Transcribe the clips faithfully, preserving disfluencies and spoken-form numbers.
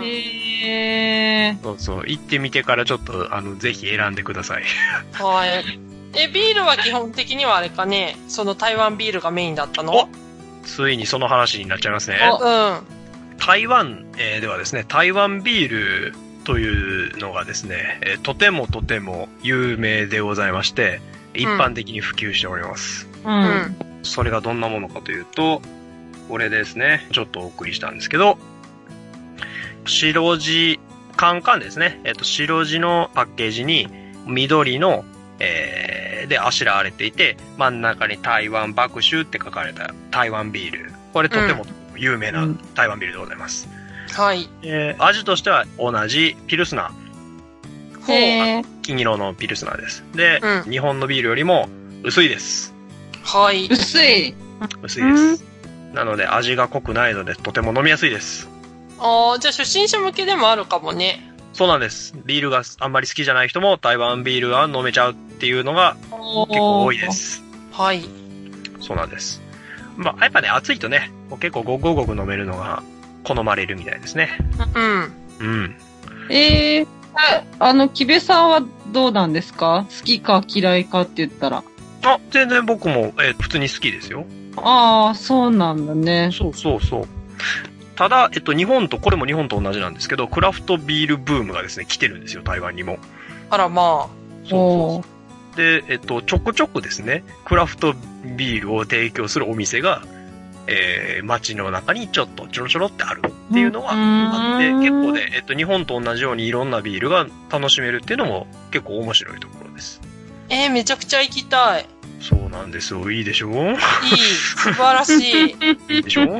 へー。 そうそう。行ってみてからちょっと、あの、ぜひ選んでください。 はい。え、ビールは基本的にはあれかね、その台湾ビールがメインだったの？ ついにその話になっちゃいますね。 うん。 台湾、えー、ではですね、台湾ビールというのがですね、えー、とてもとても有名でございまして、一般的に普及しております。 うん。うん、 それがどんなものかというと、これですね、ちょっとお送りしたんですけど、白地、カンカンですね。えっと、白地のパッケージに緑の、えー、で、あしらわれていて、真ん中に台湾麦酒って書かれた台湾ビール。これとても有名な台湾ビールでございます。 うん、はい。 えー、味としては同じピルスナー。 へー。 金色のピルスナーです。で、 うん、 日本のビールよりも薄いです。 はい。 薄い。 薄いです。なので味が濃くないのでとても飲みやすいです。 ああ、じゃあ初心者向けでもあるかもね。 そうなんです。ビールがあんまり好きじゃない人も台湾ビールは飲めちゃうっていうのが結構多いです。 はい。 そうなんです。まあ、やっぱね、暑いとね、結構ごくごく飲めるのが好まれるみたいですね。 うん。 うん。 えー、あの、木部さんはどうなんですか？好きか嫌いかって言ったら。 あ、全然僕も、えー、普通に好きですよ。 ああ、そうなんだね。 そうそうそう。ただ、えっと、日本と、これも日本と同じなんですけど、クラフトビールブームがですね、来てるんですよ、台湾にも。 あら、まあ。 そうそうそう。で、えっと、ちょくちょくですね、クラフトビールを提供するお店が、えー、街の中にちょっとちょろちょろってあるっていうのはあって、結構ね、えっと、日本と同じようにいろんなビールが楽しめるっていうのも結構面白いところです。 えー、めちゃくちゃ行きたい。 そうなんですよ。いいでしょう？いい。 素晴らしい。 いいでしょう？うん。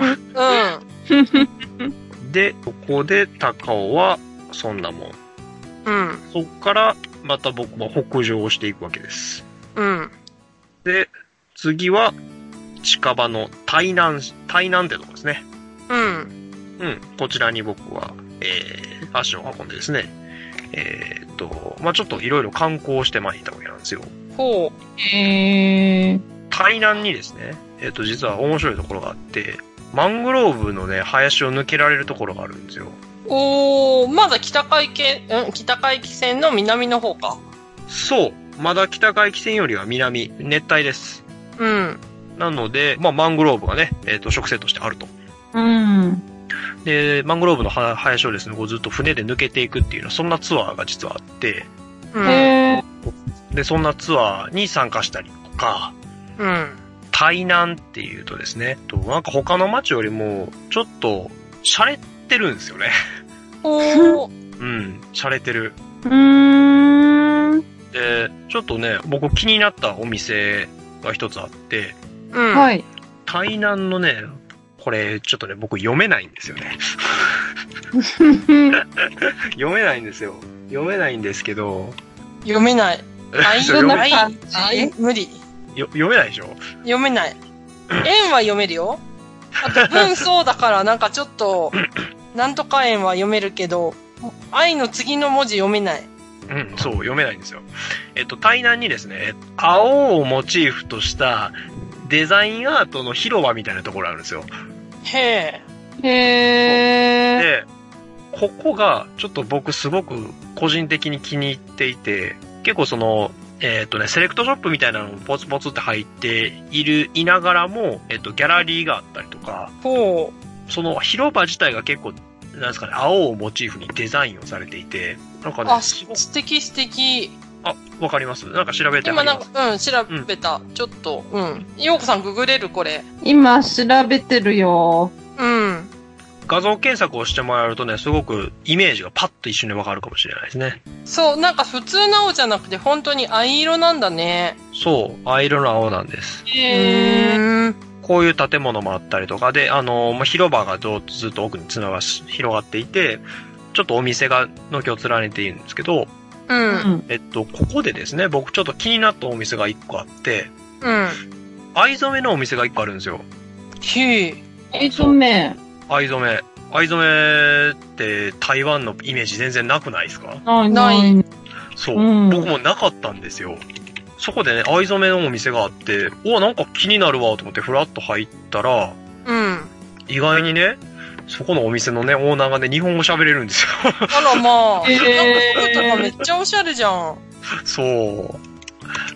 で、ここで高尾はそんなもん。 うん。 そっからまた僕は北上していくわけです。 うん。 で、次は近場の台南、台南ってとこですね。 うん。 うん。こちらに僕は、えー、足を運んでですね。えー、っと、まあ、ちょっといろいろ観光してまいったわけなんですよ。 ほう。 へー。 台南にですね、えー、っと、実は面白いところがあって、マングローブのね、林を抜けられるところがあるんですよ。 おー、まだ北海県、うん、北海汽線の南の方か。 そう。まだ北海汽線よりは南、熱帯です。 うん。 なので、まあ、マングローブがね、えっと、植生としてあると。 うん。 で、マングローブの林をですね、こうずっと船で抜けていくっていうのは、そんなツアーが実はあって、 うん。 へで、そんなツアーに参加したりとか、 うん。 台南っていうとですね、となんか他の街よりも、ちょっと、洒落てるんですよね。 おー。 うん、洒落てる。 ー。うーん。 で、ちょっとね、僕気になったお店が一つあって、 うん。 はい。 台南のね、これ、ちょっとね、僕読めないんですよね。読めないんですよ。読めないんですけど。 読めない。あい、 読めあい、あい、無理。 よ、読めないでしょ？ 読めない。円は読めるよ。あと文そうだからなんかちょっと、なんとか円は読めるけど、愛の次の文字読めない。 うん、そう、読めないんですよ。えっと、台南にですね、青をモチーフとしたデザインアートの広場みたいなところあるんですよ。 へえ。 へー。 で、ここがちょっと僕すごく個人的に気に入っていて、結構その、えっとね、セレクトショップみたいなのポツポツって入っている、いながらも、えっと、ギャラリーがあったりとか、 ほう。その広場自体が結構、なんですかね、青をモチーフにデザインをされていて、なんかね、 あ、素敵素敵。 あ、わかります？なんか調べて今なんか、うん、調べた。うん、ちょっと、うん。ようこさんググれるこれ。 今調べてるよ。 うん。 画像検索をしてもらうとね、すごくイメージがパッと一瞬でわかるかもしれないですね。 そう、なんか普通の青じゃなくて本当に藍色なんだね。 そう、藍色の青なんです。 へー。 こういう建物もあったりとかで、あの、まあ、広場がずっと奥につながし、広がっていて、ちょっとお店が軒を連ねているんですけど、 うん。 えっと、ここでですね、僕ちょっと気になったお店が一個あって、 うん。 藍染めのお店が一個あるんですよ。 へえ。 藍染め。 藍染め。藍染めって台湾のイメージ全然なくないですか？ ないない。 そう、 うん。 僕もなかったんですよ。そこでね、藍染めのお店があって、お、なんか気になるわと思ってフラッと入ったら、 うん。 意外にね、 そこのお店のね、オーナーがね、日本語喋れるんですよ。 あらまあ。 へーなんか服とかめっちゃおしゃれじゃん。 そう。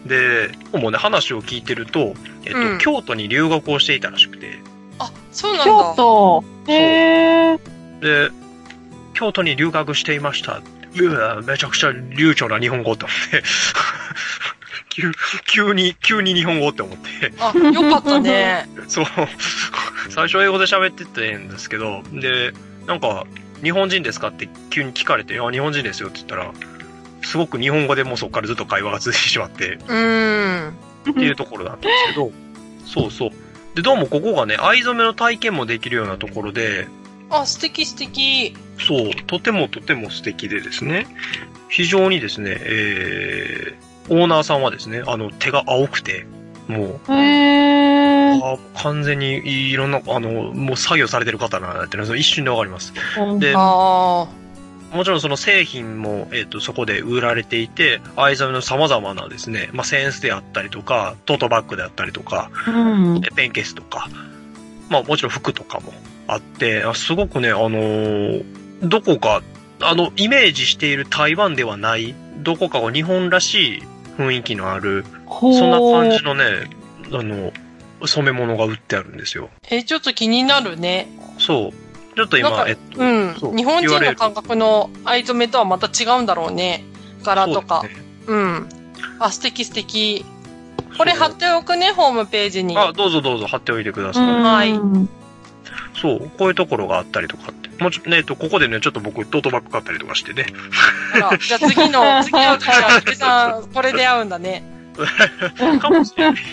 で、もうね、話を聞いてると、えっと、 うん京都に留学をしていたらしくて、 あ、そうなんだ。 京都。へー。 で、京都に留学していました。うわ、めちゃくちゃ流暢な日本語って思って、急、急に、急に日本語って思って、 あ、よかったね。 そう。最初英語で喋っててんですけど、で、なんか、日本人ですかって急に聞かれて、いや、日本人ですよって言ったら、すごく日本語でもうそこからずっと会話が続いてしまって、 うーん。 っていうところだったんですけど、そうそう。で、どうもここがね、藍染めの体験もできるようなところで、 あ、素敵素敵。 そう、とてもとても素敵でですね、非常にですね、えー、オーナーさんはですね、あの、手が青くて、もう、 へー。 あ完全にいろんな、あの、もう作業されてる方なんだっていうのは一瞬でわかります。で、 あもちろんその製品も、えっと、そこで売られていて、藍染めの様々なですね、まあ、センスであったりとか、トートバッグであったりとか、 うん。 ペンケースとか、まあもちろん服とかもあって、あすごくね、あのーどこか、あの、イメージしている台湾ではない、どこかが日本らしい雰囲気のある、 ほー。 そんな感じのね、あの、染め物が売ってあるんですよ。 ー。え、ちょっと気になるね。 そう。ちょっと今、 なんかえっと、 うん。 そう日本言われる人の感覚の藍染めとはまた違うんだろうね。柄とか。 そうですねうん。あ、素敵素敵。これ貼っておくね、ホームページに。 あ、どうぞどうぞ貼っておいてください。 うんはいそう、こういうところがあったりとかって。もうちょっとね、えっと、ここでね、ちょっと僕、トートバッグ買ったりとかしてね。 あら、じゃあ次の、次の時は、福さん、これで会うんだね。 かもしれない。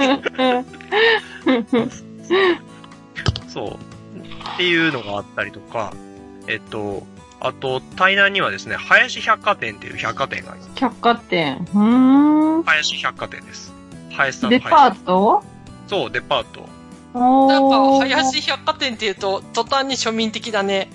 そう。っていうのがあったりとか、えっと、あと、台南にはですね、林百貨店っていう百貨店があります。 百貨店。うーん。 林百貨店です。林さんのデパートそう、デパート。 おー。 なんか、林百貨店って言うと、途端に庶民的だね。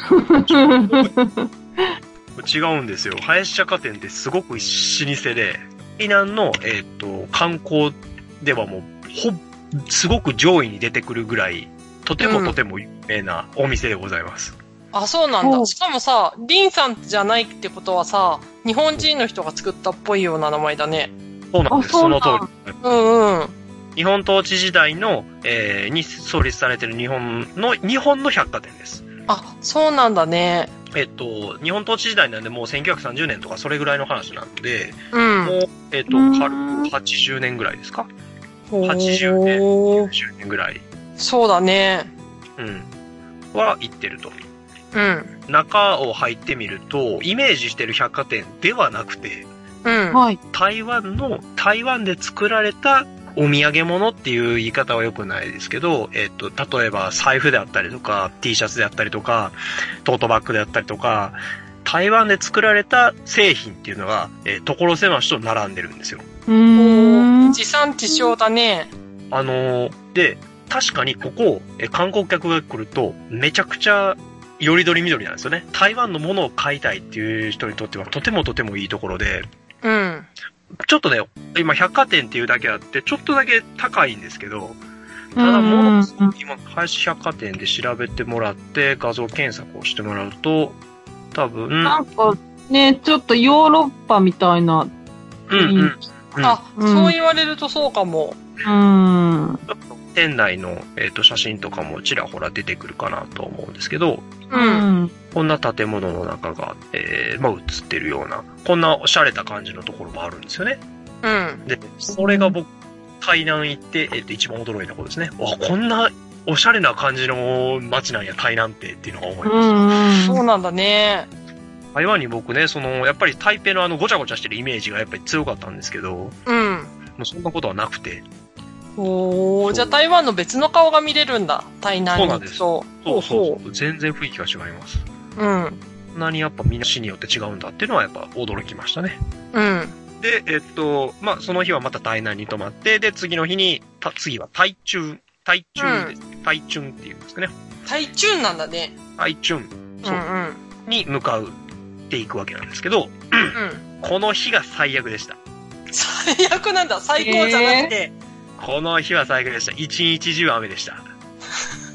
違うんですよ。林百貨店ってすごく老舗で、台南の、えっと、観光ではもう、ほ、すごく上位に出てくるぐらい、とてもとても有名なお店でございます。 あ、そうなんだ。 ほうしかもさ、リンさんじゃないってことはさ、日本人の人が作ったっぽいような名前だね。 そうなんです。 あそなんそうの通り。 うんうん。 日本統治時代の、えー、に創立されている日本の、日本の百貨店です。 あ、そうなんだね。 えっと、日本統治時代なんでもうせんきゅうひゃくさんじゅうねんとかそれぐらいの話なので、 うん。 もう、えっと、 うん軽くはちじゅうねんぐらいですかほーはちじゅうねん、きゅうじゅうねんぐらい。 そうだね。 うん。は行ってると。 うん。 中を入ってみると、イメージしてる百貨店ではなくて、 うん。 はい。 台湾の、台湾で作られたお土産物っていう言い方は良くないですけど、えっと、例えば財布であったりとか、T シャツであったりとか、トートバッグであったりとか、台湾で作られた製品っていうのが、えー、所狭しと並んでるんですよ。 うーん。 地産地消だね。 あのーで、確かにここ、えー観光客が来ると、めちゃくちゃ、よりどりみどりなんですよね。台湾のものを買いたいっていう人にとっては、とてもとてもいいところで、 うん。 ちょっとね、今百貨店っていうだけあって、ちょっとだけ高いんですけど、ただものすごく今、林百貨店で調べてもらって画像検索をしてもらうと、多分、 なんかね、ちょっとヨーロッパみたいな。 うんうん。うんあ、 うんそう言われるとそうかも。 うん。 店内の、えー、と写真とかもちらほら出てくるかなと思うんですけど、 う。 うんん。 こんな建物の中が、えーまあ、映ってるような、こんなおしゃれた感じのところもあるんですよね。 うん。 で、それが僕、台南行って、えっ、と、一番驚いたことですね。わ、こんなおしゃれな感じの街なんや、台南ってっていうのが思いました。 うん。 そうなんだね。 台湾に僕ね、その、やっぱり台北のあの、ごちゃごちゃしてるイメージがやっぱり強かったんですけど、もうん。 うそんなことはなくて、 おー、じゃあ台湾の別の顔が見れるんだ。台南に行くと。 そうそうほそう、全然雰囲気が違います。 う。うん。 こんなにやっぱみんな市によって違うんだっていうのはやっぱ驚きましたね。 うん。 で、えっと、まあ、その日はまた台南に泊まって、で、次の日に、た次は台中、台中です。台中っていうんですかね。 台中なんだね。 台中、 うそう、 んうん。 に向かうっていくわけなんですけど、 うん。 この日が最悪でした。 最悪なんだ。最高じゃなくて。 この日は最悪でした。一日中雨でした。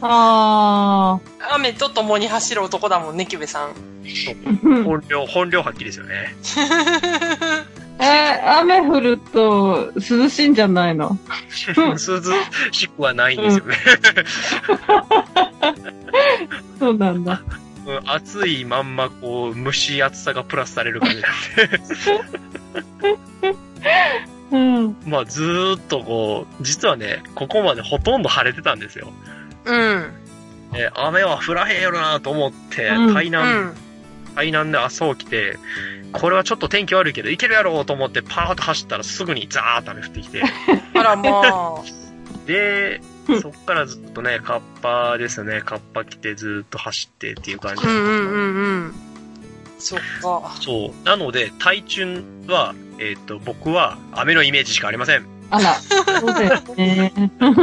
あ雨と共に走る男だもんね、キュベさん。 ー。 本領、本領発揮ですよね。 えー、雨降ると涼しいんじゃないの？ 涼しくはないんですよね。 そうなんだ。 うん、暑いまんま、こう、蒸し暑さがプラスされる感じなんで。 うん。 まあ、ずーっとこう、実はね、ここまでほとんど晴れてたんですよ。 うん。 えー雨は降らへんやろなと思って、 うん台南、 うん。 台南で朝起きて、これはちょっと天気悪いけど、いけるやろうと思って、パーッと走ったらすぐにザーッと雨降ってきて。 あらまあ。 でう、んそっからずっとね、カッパですね、カッパ着てずーっと走ってっていう感じうなんんですよ。 うんうんうん。そっか。 そう。なので、タイチュンは、えっ、と、僕は雨のイメージしかありません。 あら、そうだよね。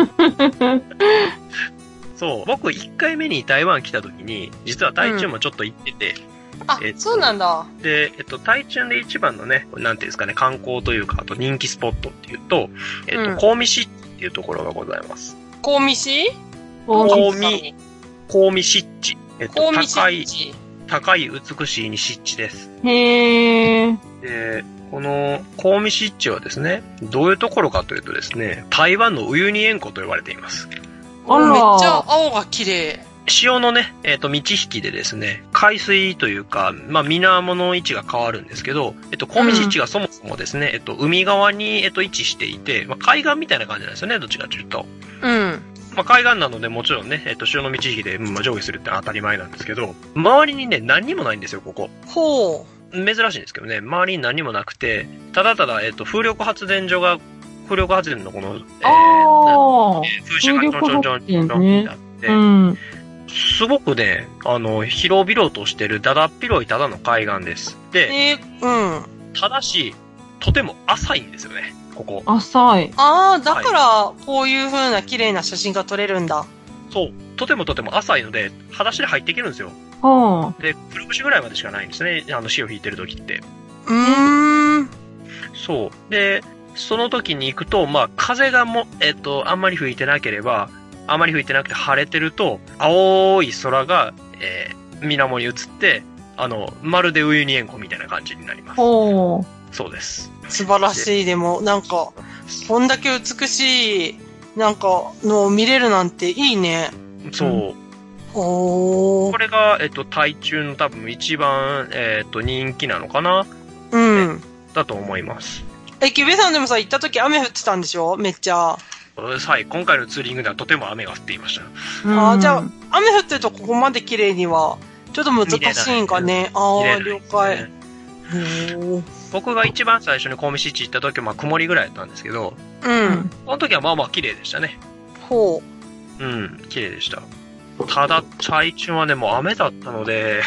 そう。僕、いっかいめに台湾来た時に、実はタイチュンもちょっと行ってて、 あえっ、とそうなんだ。 で、えっと、タイチュンで一番のね、なんていうんですかね、観光というか、あと人気スポットっていうと、えっと、 うんコウミ湿地っていうところがございます。 コウミシこコウミ、コウミ湿地。えっと、 コウミシ高い、 チ。 高い美しいに湿地です。 うへー。 で、この、コウミ湿地はですね、どういうところかというとですね、台湾のウユニ塩湖と呼ばれています。 あらめっちゃ青が綺麗。 潮のね、えっ、と、満ち引きでですね、海水というか、まあ、水面の位置が変わるんですけど、えっと、コウミ湿地がそもそもですね、えっと、海側に、えっと、位置していて、まあ、海岸みたいな感じなんですよね、どっちかというと。 うん。 まあ、海岸なのでもちろんね、えっと、潮の満ち引きで、うんまあ、上下するってのは当たり前なんですけど、周りにね、何にもないんですよ、ここ。 ほ珍しいんですけどね、周りに何もなくて、ただただ、えっと、風力発電所が、風力発電のこの、えー、 あー。 風車がちょんちょんちょんちょんちょんってあって、 うん。 すごくね、あの、広々としてる、だだっ広いただの海岸です。 う。 で、 えー、うん。 ただし、とても浅いんですよね、ここ。 浅い。 ああ、だから、こういう風な綺麗な写真が撮れるんだ。 そう。とてもとても浅いので、裸足で入っていけるんですよ。 はで、くるぶしぐらいまでしかないんですね、あの、潮引いてる時って。 うーん。 そう。で、その時に行くと、まあ、風がも、えっと、あんまり吹いてなければ、あまり吹いてなくて晴れてると、青い空が、えー、水面に映って、あの、まるでウユニ塩湖みたいな感じになりまあ。 す。 ほそうです。 素晴らしい。でも、なんか、こんだけ美しい、なんか、のを見れるなんていいね。 そう。 おー。 これが、えっと、タイ中の多分一番、えっと、人気なのかなうん。 だと思います。 え、キュベさんでもさ、行った時雨降ってたんでしょめっちゃ。 はい、今回のツーリングではとても雨が降っていました。 う。 あーじゃあうん、 雨降ってるとここまで綺麗には、ちょっと難しいんかね。ああ、 見れない了ですね解。おー。 僕が一番最初にコウミ湿地行った時は、まあ、曇りぐらいだったんですけど、 う。 うんん。 その時はまあまあ綺麗でしたね。 ほうん、綺麗でした。ただ、最中はね、もう雨だったので、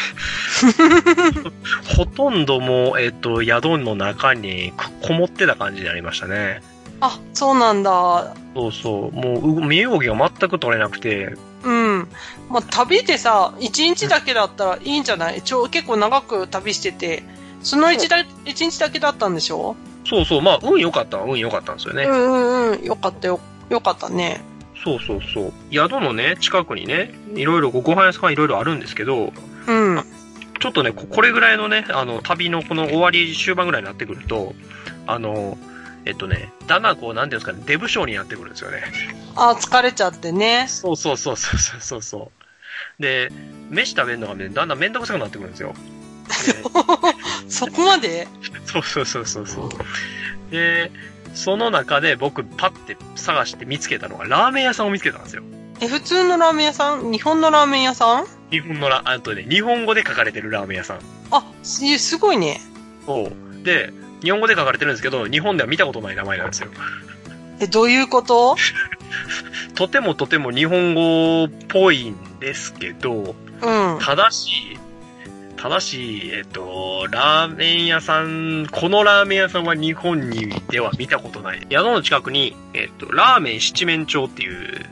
ほとんどもう、えっと、宿の中にこもってた感じになりましたね。 う。あ、そうなんだ。 そうそう。もう、う身動きが全く取れなくて、 うん。まあ、旅ってさ、一日だけだったらいいんじゃないちょ、結構長く旅してて、その一だ一日だけだったんでしょそうそう、まあ、運良かったは運良かったんですよね。 うんうんうん。よかったよ。よかったね。 そうそうそう。宿のね、近くにね、いろいろごご飯屋さんいろいろあるんですけど、 うん。 ちょっとね、ここれぐらいのね、あの、旅のこの終わり終盤ぐらいになってくると、あの、えっとね、だんだんこう、なんていうんですかね、デブ症になってくるんですよね。 あ、疲れちゃってね。 そうそうそうそうそうそうそう。で、飯食べるのがね、だんだんめんどくさくなってくるんですよ。 そこまでそうそうそうそうそう。で、その中で僕パッて探して見つけたのがラーメン屋さんを見つけたんですよ。 え、普通のラーメン屋さん日本のラーメン屋さん日本のラ、あとね、日本語で書かれてるラーメン屋さん。 あ、すすごいね。 そう。で、日本語で書かれてるんですけど、日本では見たことない名前なんですよ。 え、どういうこととてもとても日本語っぽいんですけど、 うん。 ただし、ただし、えっと、ラーメン屋さん、このラーメン屋さんは日本にでは見たことない。宿の近くに、えっと、ラーメン七面鳥っていう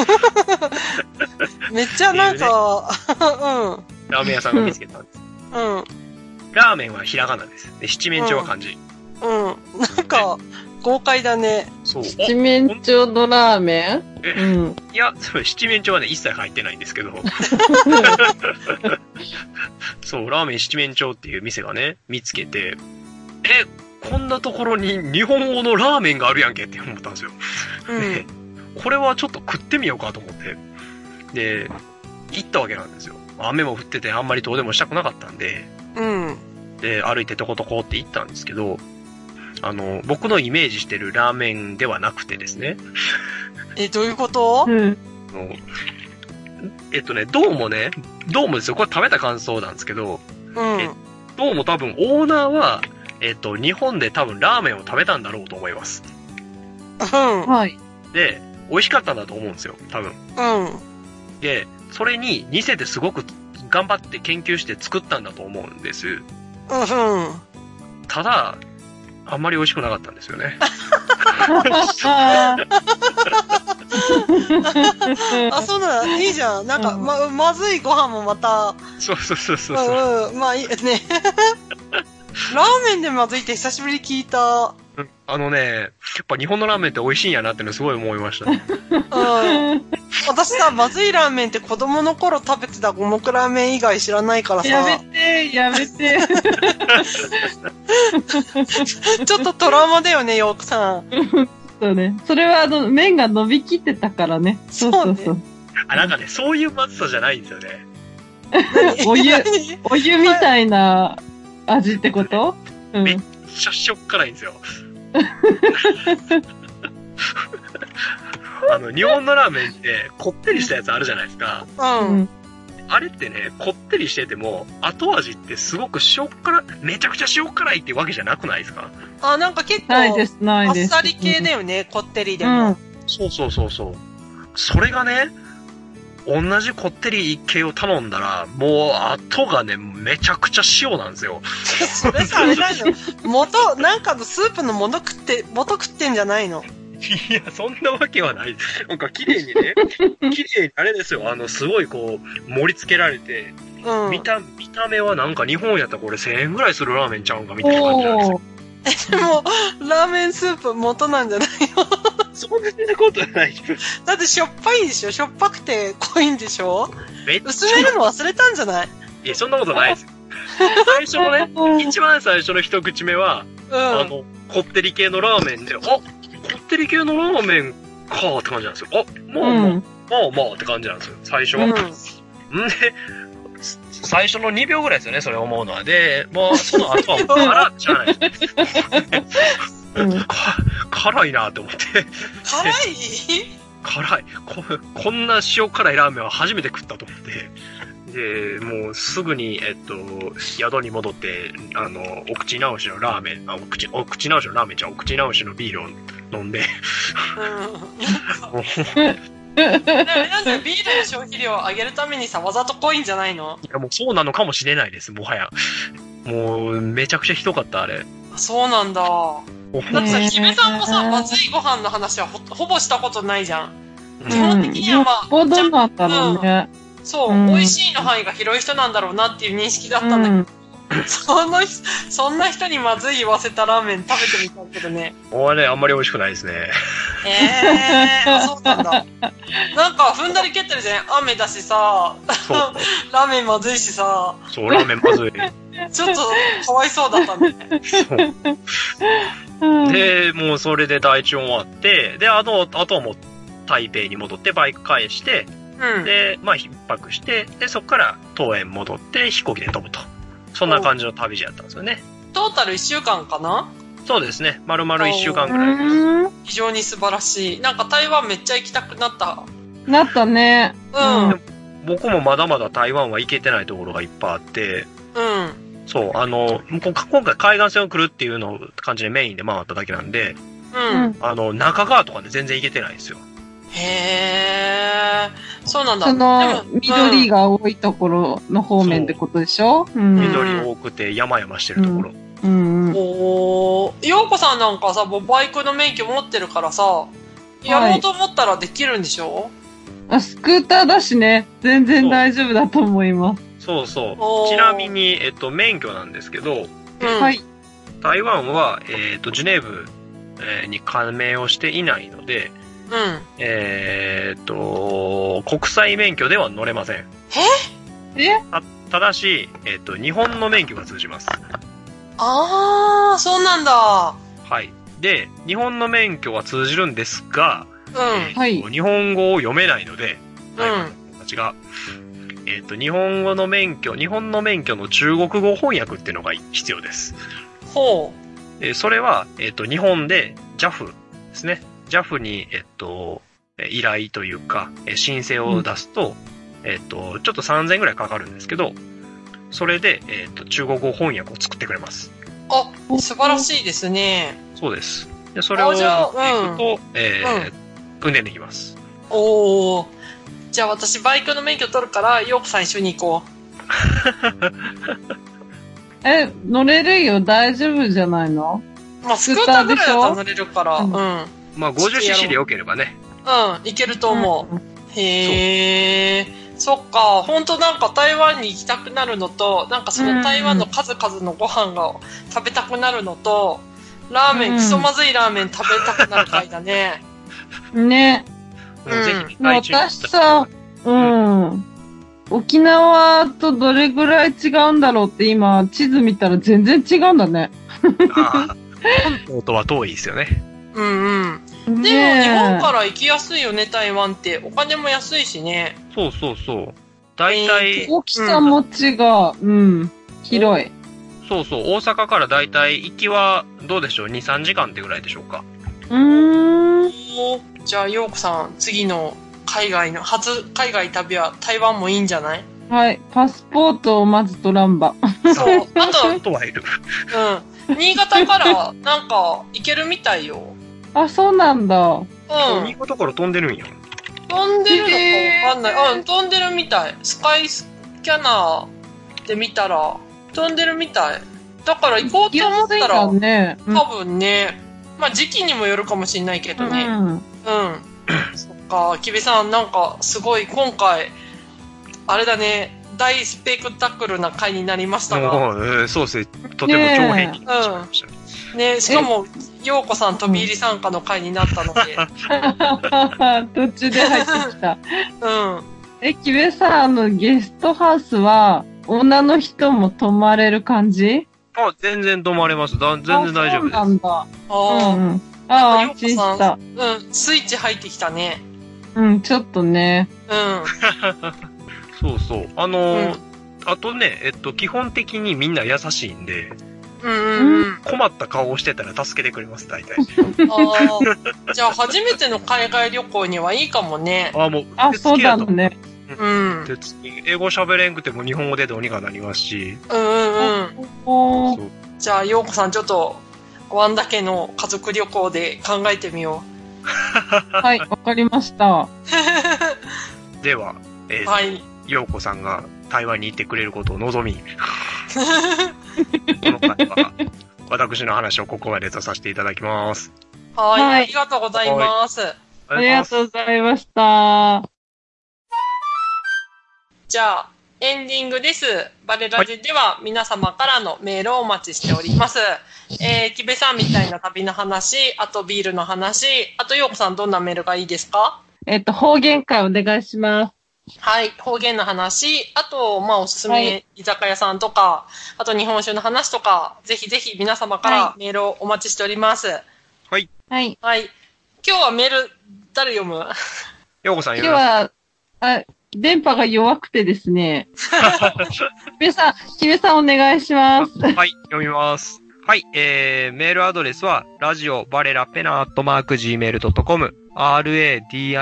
めっちゃなんか、 ラーメン屋さんが見つけたんです。 うん。うん。 ラーメンはひらがなです。で、七面鳥は漢字。 うん。なんか、豪快だね。 そう。 七面鳥のラーメンえうん。 いや、それ七面鳥はね、一切入ってないんですけど。そう、ラーメン七面鳥っていう店がね、見つけて、え、こんなところに日本語のラーメンがあるやんけって思ったんですよ。 うんで、これはちょっと食ってみようかと思って。で、行ったわけなんですよ。雨も降っててあんまり遠出もしたくなかったんで、 うん。 で、歩いてとことこって行ったんですけど、あの、僕のイメージしてるラーメンではなくてですね。 え、どういうことうん。 あのえっとね、どうもね、どうもですよ、これ食べた感想なんですけど、 うん。 えどうも多分オーナーは、えっと、日本で多分ラーメンを食べたんだろうと思います。 うん。 はい。 で、美味しかったんだと思うんですよ、多分。 うん。 で、それに似せてすごく頑張って研究して作ったんだと思うんです。 うん。 ただ、あんまり美味しくなかったんですよね。 あ、そうなんだ。いいじゃん。なんか、 うんま、まずいご飯もまた、 そうそうそうそう。 うんうん。まあいいね。ラーメンでまずいって久しぶりに聞いた。 うんあのね、やっぱ日本のラーメンって美味しいんやなってのすごい思いました。 うん。私さ、まずいラーメンって子供の頃食べてた五目ラーメン以外知らないからさ。 やめて、やめて。 ちょっとトラウマだよね、ヨークさん。 そうね。それはあの、麺が伸びきってたからね。そうそうそう。 あ、なんかね、そういうまずさじゃないんですよね。 お湯、 何お湯みたいな味ってことうん。 めっちゃしょっ辛いんですよ。あの、日本のラーメンってこってりしたやつあるじゃないですか。 うん。 うん。 あれってね、こってりしてても、後味ってすごく塩辛、めちゃくちゃ塩辛いってわけじゃなくないですか？ あ、なんか結構、 ないです、ないあっです。 さり系だよね、こってりでうも。 ん。 そうそうそうそう。それがね、同じこってり系を頼んだら、もう後がね、めちゃくちゃ塩なんですよ。 それさ、あれだよ。元、なんかのスープの元食って、元食ってんじゃないの？ いや、そんなわけはない。なんか綺麗にね、綺麗にあれですよ、あの、すごいこう、盛り付けられて、 うん。 見た、見た目はなんか日本やったらこれせんえんぐらいするラーメンちゃうんかみたいな感じなんですよ。 おー。 でも、ラーメンスープ元なんじゃないの？ そんなことない。 だってしょっぱいでしょ？しょっぱくて濃いんでしょ？ めっちゃ薄めるの忘れたんじゃない？ いや、そんなことないですよ。最初のね、一番最初の一口目は、 うん。 あの、こってり系のラーメンで、あ、こってり系のラーメンかーって感じなんですよ。あ、まあまあ、 うん。 まあまあって感じなんですよ、最初は。 うん。 んで、最初のにびょうぐらいですよね、それ思うのは。で、まあ、その後はもう辛っちゃない。 うんか辛いなって思って。 辛い？ 辛いこ。こんな塩辛いラーメンは初めて食ったと思って。で、もうすぐに、えっと、宿に戻って、あの、お口直しのラーメン、あ、お口、お口直しのラーメンじゃん、お口直しのビールを飲んで。 うん。なんでなんでビールの消費量を上げるためにさ、わざと濃いんじゃないの？ いや、もうそうなのかもしれないです、もはや。もう、めちゃくちゃひどかった、あれ。 そうなんだ。だってさ、 へー姫さんもさ、まずいご飯の話はほほぼしたことないじゃん。 うん基本的にはまあよっぽどなんだろうね。 そう、 うん美味しいの範囲が広い人なんだろうなっていう認識だったんだけど、 うんその人、そんな人にまずい言わせたラーメン食べてみたけどね。 もうね、あんまり美味しくないですね。 えー、あそうなんだ。なんか踏んだり蹴ったりじゃない？雨だしさ、 そう。 ラーメンまずいしさ、 そう、ラーメンまずい。 ちょっとかわいそうだったね。 うんで、もうそれで第一音終わって、で、あと、あとはもう台北に戻ってバイク返して、 うん。 で、まあ、一泊して、で、そこから東園戻って飛行機で飛ぶと。そんな感じの旅路やったんですよね。 トータルいっしゅうかんかな？ そうですね。丸々一週間ぐらい。 うん非常に素晴らしい。なんか台湾めっちゃ行きたくなった。 なったね。 うん。 うん僕もまだまだ台湾は行けてないところがいっぱいあって、 うん。 そう、あの、こ今回海岸線を来るっていうのを感じでメインで回っただけなんで、 うん。 うんあの、中川とかで全然行けてないんですよ。 へー。そうなんだ。 その、 でも緑が多いところの方面ってことでしょうん。 緑多くて山々してるところ。 うんうん。 おー、ようこさんなんかさ、もうバイクの免許持ってるからさ、やろうと思ったらできるんでしょ？ あ、スクーターだしね、全然大丈夫だと思います。 そうそおーう。ちなみに、えっと、免許なんですけど、 うん。 はい。 台湾は、えっと、ジュネーブえーに加盟をしていないので、 うん。 えーっと、国際免許では乗れません。 えた、ただし、えーっと、日本の免許が通じます。 あー、そうなんだ。 はい。で、日本の免許は通じるんですが、 うん。 えーっとはい日本語を読めないので、 うん台湾の人たちが、えーっと、日本語の免許、日本の免許の中国語翻訳っていうのが必要です。 ほえーそれは、えーっと、日本で ジャフ ですね。ジャフ に、えっと、え依頼というか、え申請を出すと、えっと、ちょっとさんぜんえんぐらいかかるんですけど、それで、えっと、中国語翻訳を作ってくれます。 う。あ、素晴らしいですね。 そうです。で、それをあじゃあ持っていくと、えー運転できます。 おー。じゃあ私バイクの免許取るから、ヨークさん一緒に行こえ、乗れるよ、大丈夫じゃないの？ う。まあ、スクーターぐらいだったら乗れるから、 ううんん。うん。 まあ、ごじゅっシーシー で良ければね。 いけると思う。 うんへー。そっか、ほんとなんか台湾に行きたくなるのと、なんかその台湾の数々のご飯が食べたくなるのと、ラーメン、 うんクソまずいラーメン食べたくなる回だね。 ね。 うんぜひ、外注私さ、うん。沖縄とどれぐらい違うんだろうって今、地図見たら全然違うんだね。 ああ、本島とは遠いですよね。 うんうん。でも、 ねえ日本から行きやすいよね、台湾って。お金も安いしね。 そうそうそう。大体、 大きさも違う。うん。広い。 そうそう、大阪から大体、行きは、どうでしょう、に、さんじかんってぐらいでしょうか。 うーん。 じゃあ、ようこさん、次の海外の、初海外旅は台湾もいいんじゃない？ はい。パスポートをまず取らんば。 そう。あと、 本当はいる。 うん。新潟から、なんか、行けるみたいよ。 あ、そうなんだ。 うん。 新潟から飛んでるんや。 飛んでるのかわかんない。うん、飛んでるみたい。スカイスキャナーで見たら、飛んでるみたい。だから行こうと思ったら、 安いんだね。うん多分ね、まあ時期にもよるかもしんないけどね。 うん。 うん。そっか、きべさん、なんか、すごい、今回、あれだね、大スペクタクルな回になりましたが。 もうえーそうですね。とても長編になってしまいましたね。 ね、しかも、ようこさん飛び入り参加の回になったので。 途中で入ってきた。 うん。 え、キベさん、あの、ゲストハウスは、女の人も泊まれる感じ？ あ、全然止まれます。だ全然大丈夫です。 あ、そうなんだ。 あうあ、 んうん。ああ、 よう安心こさんした。 うん、スイッチ入ってきたね。 うん、ちょっとね。 うん。 そうそう。あのーあとね、えっと、基本的にみんな優しいんで、 うんうんうん。 困った顔をしてたら助けてくれます、大体。 ああ、じゃあ初めての海外旅行にはいいかもね。 あ、もう、 あ、そうだと。 ね。 うん。 手つき英語喋れんくても日本語でどうにかなりますし。 うんうんうん。 おーそうじゃあ、ようこさんちょっと、ワンダ家の家族旅行で考えてみよはい、わかりました。 では、えう。 ーはい。 ようこさんが台湾に行ってくれることを望み、この回は、私の話をここまでとさせていただきます。 はい、 はいありがとうございます。 あありがとうございました。 じゃあ、エンディングです。バレラジでは皆様からのメールをお待ちしております。えー、キベさんみたいな旅の話、あとビールの話、あとヨーコさんどんなメールがいいですか？ えっと、方言会お願いします。 はい、方言の話、あと、まあ、おすすはめ居酒屋さんとか、あと日本酒の話とか、ぜひぜひ皆様からはメールをお待ちしております。 はい。 はい。 はい。今日はメール、誰読む？ ようこさん今よろし日は、あ、電波が弱くてですね。キベさん、キベさんお願いします。 くはい、読みます。はい、えー、メールアドレスは、ラジオバレラペナアットマーク ジーメールドットコム、ラジオバレラ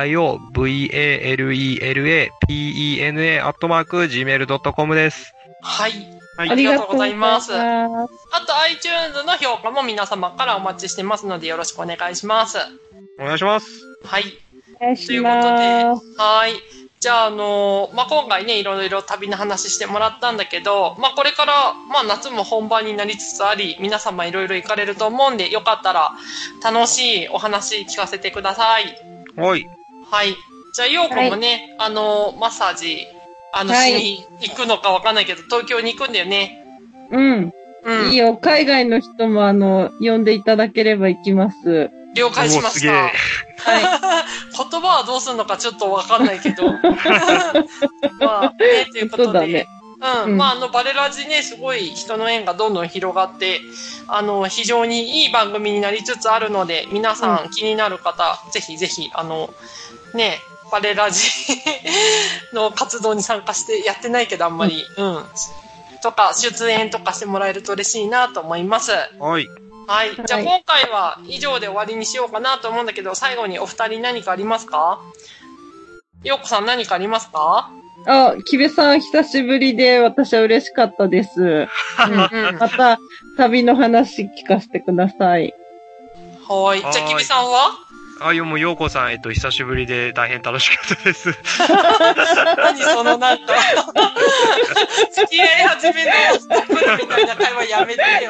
ペナアットマーク ジーメールドットコム です。 はい。 はいありがとうございます。 ありがとうございます。 あと iTunes の評価も皆様からお待ちしてますのでよろしくお願いします。 お願いします。 はい。 お願いしということで、 ます。 はい。じゃあ、あのーまあ、今回ね、いろいろ旅の話してもらったんだけど、まあ、これから、まあ、夏も本番になりつつあり、皆様いろいろ行かれると思うんで、よかったら楽しいお話聞かせてください。 はい。 はい。じゃあ、ようこもね、あのーマッサージ、あの、 はいしに行くのかわかんないけど、東京に行くんだよね。 うん。 うん。 いいよ、海外の人もあの、呼んでいただければ行きます。 了解しました。 おすげえ。 はい。 言葉はどうするのかちょっとわかんないけど。まあ、ね、ということで。 そうだね。 うん。 うんまあ、あの、バレラジね、すごい人の縁がどんどん広がって、あの、非常にいい番組になりつつあるので、皆さん気になる方、ぜひぜひ、あの、ね、バレラジの活動に参加して、やってないけどあんまり、うん、とか、出演とかしてもらえると嬉しいなと思います。 はい。 はい。じゃあはい今回は以上で終わりにしようかなと思うんだけど、最後にお二人何かありますか？ようこさん何かありますか？ あ、キベさん久しぶりで私は嬉しかったです。 うん。 また、旅の話聞かせてください。 はい。じゃあ、きびさんはあ、いや、もう、ようこさん、えっと、久しぶりで大変楽しかったです。 何そのなんか、付き合い始めのカップルみたいな会話やめてよ。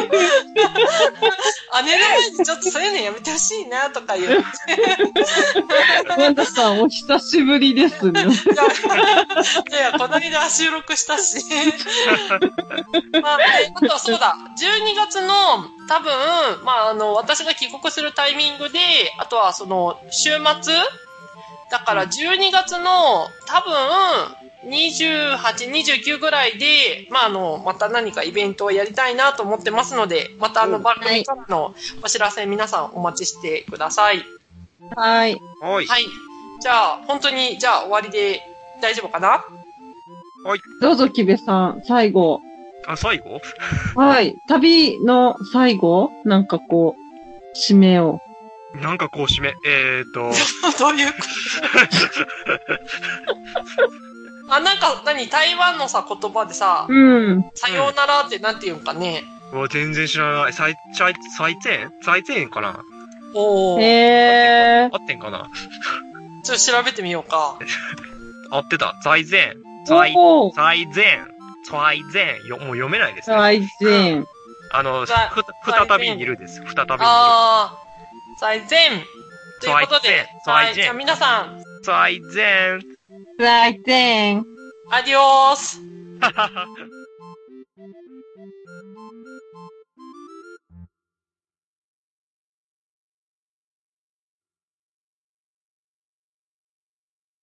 姉の前にちょっとそういうのやめてほしいなとか言って。 ワンダさん、お久しぶりですね。 いや、この間収録したし。まあ、であとはそうだ、じゅうにがつの多分、まあ、あの、私が帰国するタイミングで、あとはその、週末だからじゅうにがつの多分、にじゅうはち、にじゅうきゅうぐらいで、まあ、あの、また何かイベントをやりたいなと思ってますので、またあの、番組からのお知らせ皆さんお待ちしてください。 はい。 はい。 はい。じゃあ、本当に、じゃあ終わりで大丈夫かな？ どうぞ、キベさん、最後。 あ、最後はい。旅の最後なんかこう、締めを。 なんかこう締め、えーっと、 どういうことあ、なんか、何台湾のさ、言葉でさ、 うん。 さようならってなんて言うんかね。 もう全然知らない。再、再、再前再前かなおー。 へー。 合ってんかなちょっと調べてみようか。 合ってた。再前。再、 おー。 再前。再前。よ、もう読めないですね。 最前。 あの、ふ、 再再び見るです。再び見る。 あー、最前。ということで、はい。 最前じゃあ皆さん、 再前。 最前。 アディオース。 ははは。